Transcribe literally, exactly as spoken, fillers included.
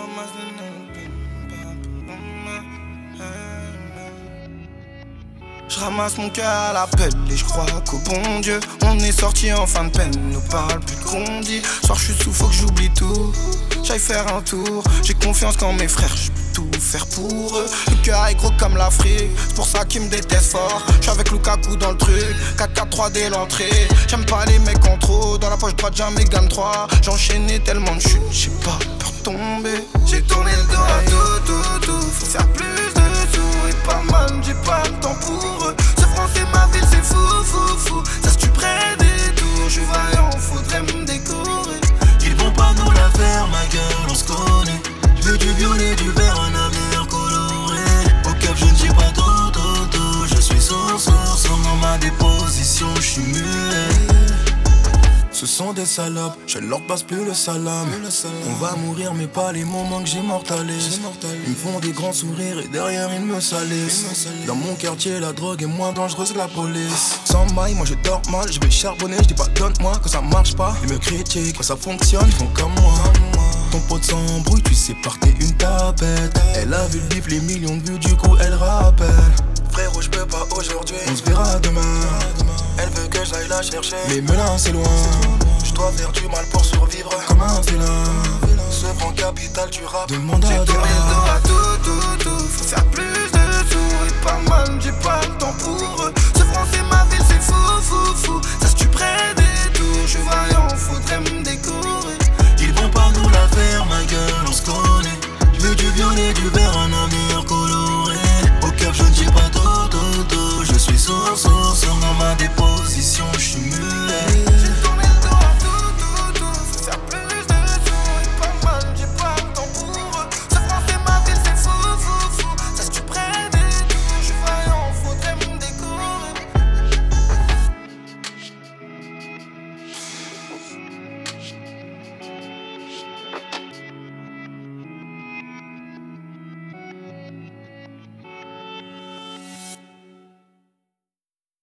Je ramasse mon cœur à l'appel et je crois qu'au bon Dieu on est sorti en fin de peine, nous parle plus de qu'on dit. Soir je suis sous, faut que j'oublie tout, j'aille faire un tour. J'ai confiance quand mes frères, je peux tout faire pour eux. Le cœur est gros comme l'Afrique, c'est pour ça qu'ils me détestent fort. J'suis avec Lukaku dans le truc, quatre quatre trois dès l'entrée. J'aime pas les mecs en trop, dans la poche droite j'ai un Mégane trois. J'ai enchaîné tellement de chutes, j'ai pas peur de tomber. J'ai tourné le dos à tout, tout, tout, faut faire plus de tout. Et pas mal, j'ai pas le temps pour eux. Ce français ma ville c'est fou, fou, fou. Ça se tue près des tours, j'suis vaillant, faudrait me décorer. Ils vont pas nous la faire ma gueule, on se connaît. J'veux du violet, du vert, un avenir coloré. Au cap je ne dis pas tout, tout, tout. Je suis sourd, sourd, sourd dans ma déposition, j'suis muet. Ce sont des salopes, je leur passe plus le salam. On va mourir mais pas les moments que j'immortalise. Ils me font des grands sourires et derrière ils me salissent. Dans mon quartier la drogue est moins dangereuse que la police. Sans maille, moi je dors mal, je vais charbonner, je dis pas donne-moi quand ça marche pas. Ils me critiquent, quand ça fonctionne, ils font comme moi. Ton pote s'embrouille, tu sais par t'es une tapette. Elle a vu le bif, les millions de vues, du coup elle rappelle. Frérot je peux pas aujourd'hui, on se verra demain. Elle veut que j'aille la chercher, mais Melun c'est loin. Je dois faire du mal pour survivre comme un vilain. Ce franc capital tu rap, demande à J'ai tourné le dos à tout, tout, tout. Faut faire plus de tours et pas mal, j'ai pas le temps pour eux. Ce français ma ville c'est fou, fou, fou.